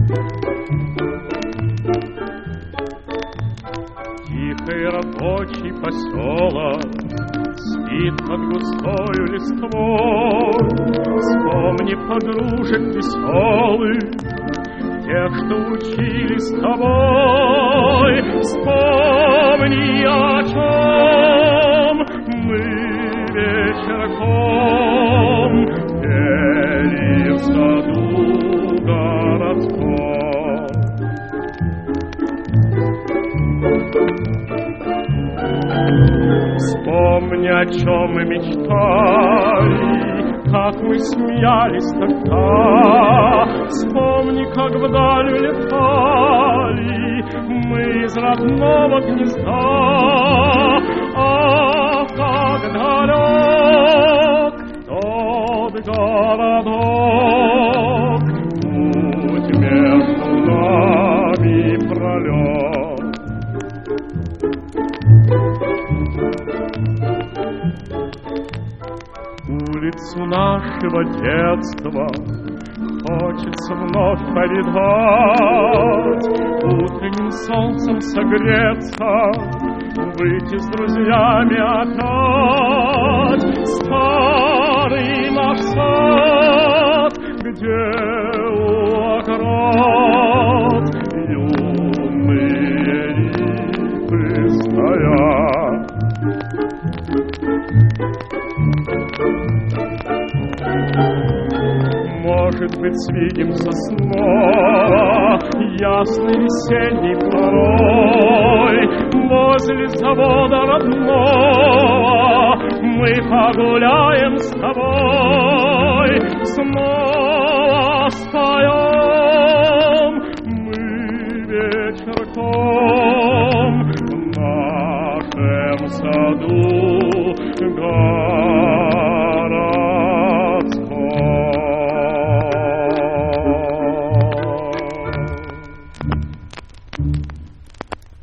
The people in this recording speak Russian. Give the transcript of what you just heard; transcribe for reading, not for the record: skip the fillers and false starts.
Тихий рабочий поселок спит под густою листвой. Вспомни подружек веселых, тех, что учились с тобой. Вспомни, о чем мы вечерком пели в саду городском. Вспомни, о чем мы мечтали, как мы смеялись тогда. Вспомни, как вдаль улетали мы из родного гнезда. Ах, как далек тот городок, путь между нами пролет. Улицу нашего детства хочется вновь повидать, утренним солнцем согреться, выйти с друзьями опять. Старый наш сад, где у оград юные липы стоят. Может быть, свидимся снова ясный весенний порой. Возле завода родного мы погуляем с тобой. Снова споем мы вечерком в нашем саду.